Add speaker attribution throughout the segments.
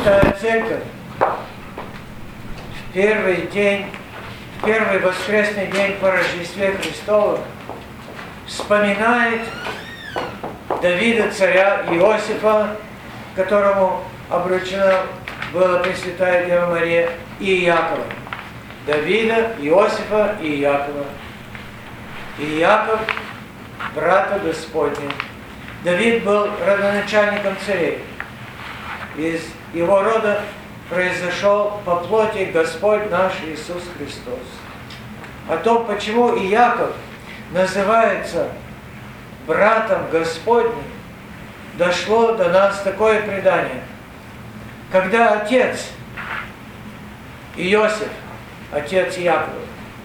Speaker 1: Святая Церковь в первый воскресный день по Рождестве Христову вспоминает Давида, царя Иосифа, которому обручена была Пресвятая Дева Мария, и Иакова. Давида, Иосифа и Иакова. И Иаков – брата Господня. Давид был родоначальником царей. Из его рода произошел по плоти Господь наш Иисус Христос. О том, почему Иаков называется братом Господним, дошло до нас такое предание. Когда отец Иосиф, отец Иакова,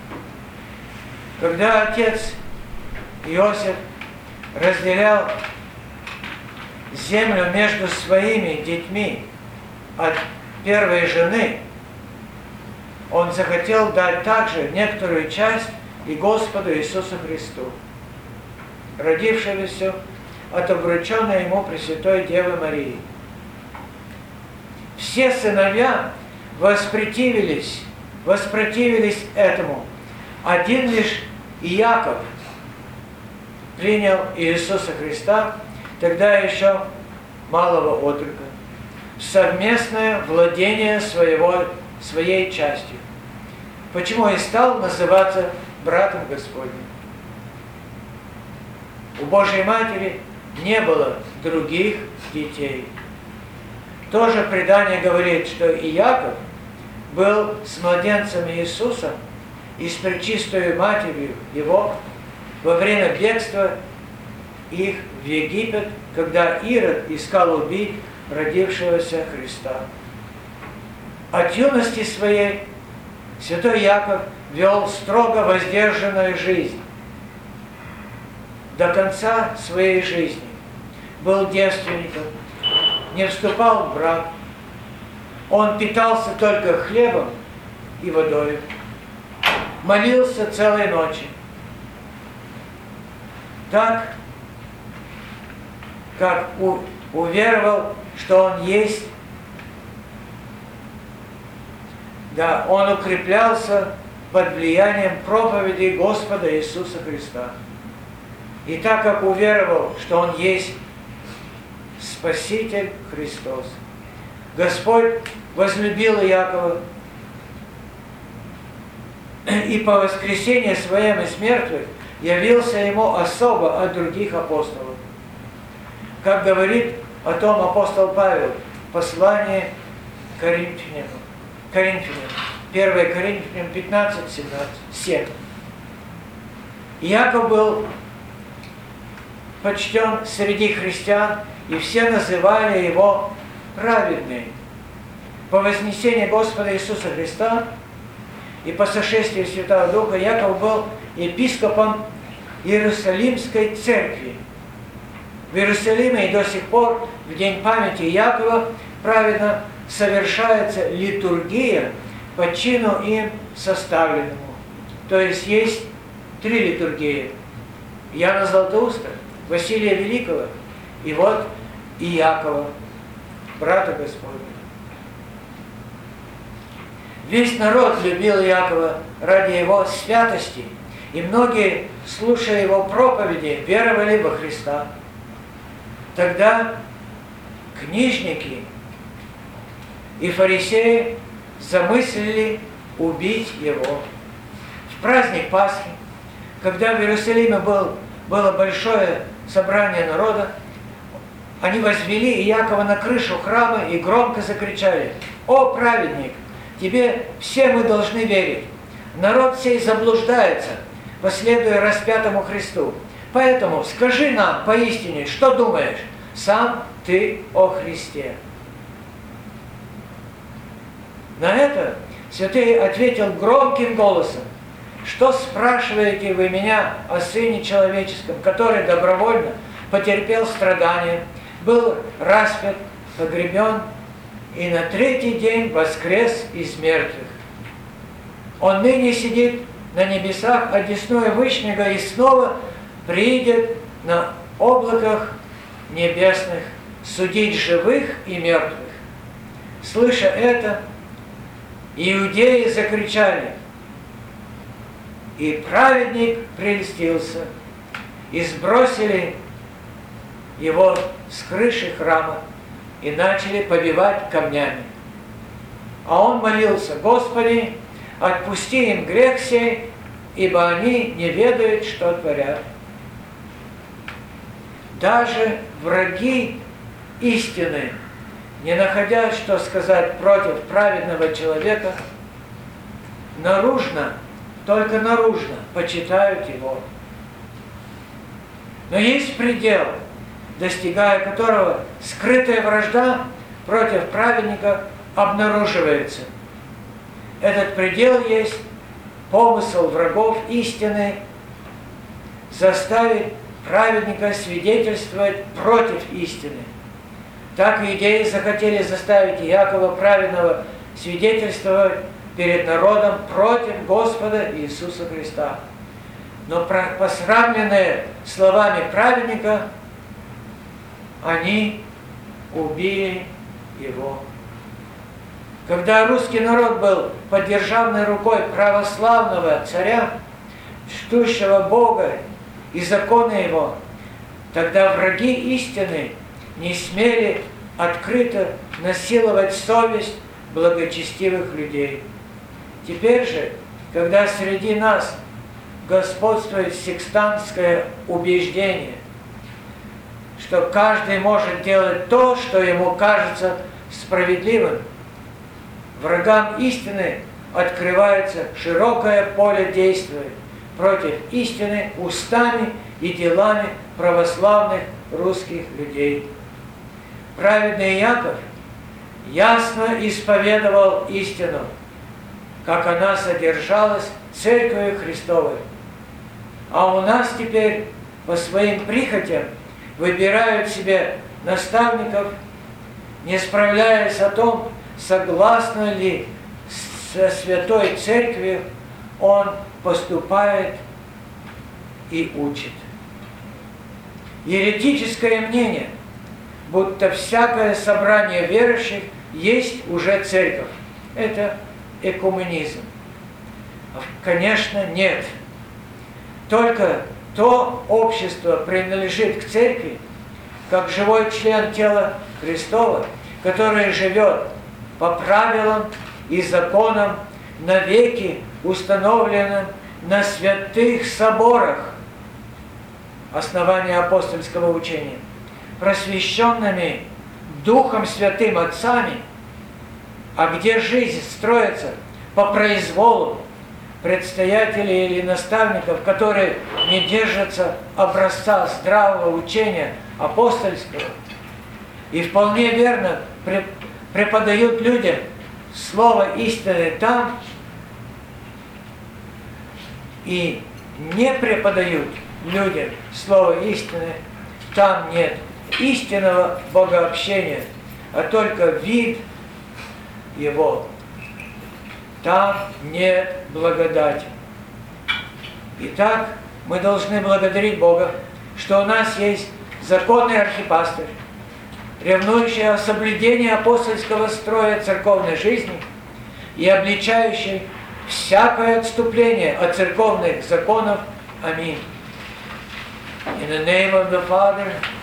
Speaker 1: когда отец Иосиф разделял землю между своими детьми от первой жены, он захотел дать также некоторую часть и Господу Иисусу Христу, родившемуся от обрученной ему Пресвятой Девы Марии. Все сыновья воспротивились этому. Один лишь Иаков принял Иисуса Христа, тогда еще малого отрока, в совместное владение своей частью. Почему и стал называться братом Господним. У Божьей Матери не было других детей. Тоже предание говорит, что Иаков был с младенцем Иисусом и с пречистою Матерью его во время бегства их в Египет, когда Ирод искал убить родившегося Христа. От юности своей святой Иаков вел строго воздержанную жизнь. До конца своей жизни был девственником, не вступал в брак. Он питался только хлебом и водой. Молился целой ночи. Так, как уверовал, что он есть, да, он укреплялся под влиянием проповеди Господа Иисуса Христа. И так как уверовал, что он есть Спаситель Христос, Господь возлюбил Иакова и по воскресении своем из мертвых явился ему особо от других апостолов. Как говорит о том апостол Павел в послании к Коринфянам, 1 Коринфянам 15:7. Иаков был почтен среди христиан, и все называли его праведный. По вознесении Господа Иисуса Христа и по сошествию Святого Духа Иаков был епископом Иерусалимской церкви. В Иерусалиме и до сих пор в день памяти Иакова праведно совершается литургия по чину им составленному. То есть 3 литургии. Иоанна Златоуста, Василия Великого и вот Иакова, брата Господня. Весь народ любил Иакова ради его святости, и многие, слушая его проповеди, веровали во Христа. Тогда книжники и фарисеи замыслили убить его. В праздник Пасхи, когда в Иерусалиме было большое собрание народа, они возвели Иакова на крышу храма и громко закричали: «О, праведник, тебе все мы должны верить! Народ сей заблуждается, последуя распятому Христу. Поэтому скажи нам поистине, что думаешь сам ты о Христе». На это святый ответил громким голосом: «Что спрашиваете вы меня о Сыне Человеческом, который добровольно потерпел страдания, был распят, погребен и на 3-й день воскрес из мертвых? Он ныне сидит на небесах одесную Вышнего и снова приидет на облаках небесных судить живых и мертвых. Слыша это, иудеи закричали, и праведник прельстился, и сбросили его с крыши храма и начали побивать камнями. А он молился: Господи, отпусти им грех сей, ибо они не ведают, что творят. Даже враги истины, не находя, что сказать против праведного человека, наружно, только наружно почитают его. Но есть предел, достигая которого скрытая вражда против праведника обнаруживается. Этот предел есть помысл врагов истины заставить праведника свидетельствовать против истины. Так иудеи захотели заставить Иакова праведного свидетельствовать перед народом против Господа Иисуса Христа. Но посрамленные словами праведника, они убили его. Когда русский народ был под державной рукой православного царя, чтущего Бога и законы Его, тогда враги истины не смели открыто насиловать совесть благочестивых людей. Теперь же, когда среди нас господствует сектантское убеждение, что каждый может делать то, что ему кажется справедливым, врагам истины открывается широкое поле действия против истины устами и делами православных русских людей. Праведный Иаков ясно исповедовал истину, как она содержалась Церковью Христовой. А у нас теперь по своим прихотям выбирают себе наставников, не справляясь о том, согласно ли со Святой Церковью он поступает и учит. Еретическое мнение, будто всякое собрание верующих есть уже церковь. Это экуменизм. Конечно, нет. Только то общество принадлежит к церкви, как живой член тела Христова, который живет по правилам и законам, навеки установленным на святых соборах, основания апостольского учения, просвещенными Духом Святым отцами, а где жизнь строится по произволу предстоятелей или наставников, которые не держатся образца здравого учения апостольского и вполне верно преподают людям слово истины там и не преподают людям слово истины, там нет истинного богообщения, а только вид его. Там нет благодати. Итак, мы должны благодарить Бога, что у нас есть законный архипастырь, ревнующий о соблюдении апостольского строя церковной жизни и обличающий всякое отступление от церковных законов. Аминь. In the name of the Father,